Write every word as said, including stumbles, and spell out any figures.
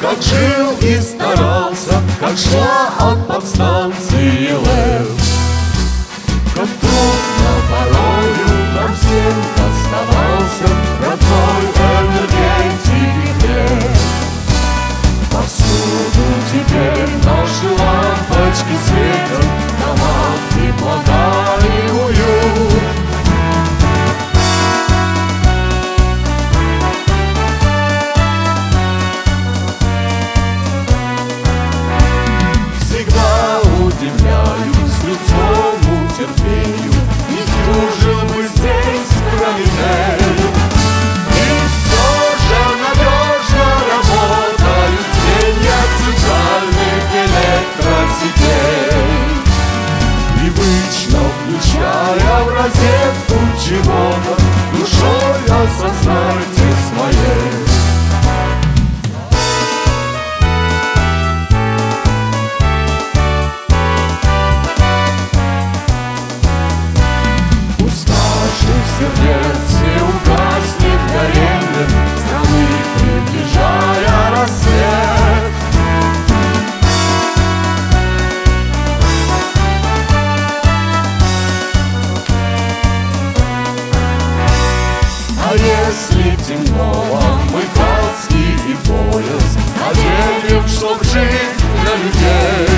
как жил и старался, как шла от подстанции ЛЭП. Как трудно порою нам всем оставался родной энергетик и хлеб. Повсюду теперь наши лампочки светят, в домах теплота и уют. Всегда удивляюсь людскому терпению, не сдюжил бы здесь Прометей. И все же надежно работают звенья центральных электросетей. Привычно включая в розетку чего-то, душой осознайте своей. Сердец и угаснет горенье страны, приближая рассвет. А если темно, мы каски и пояс оденем, чтоб жить для людей.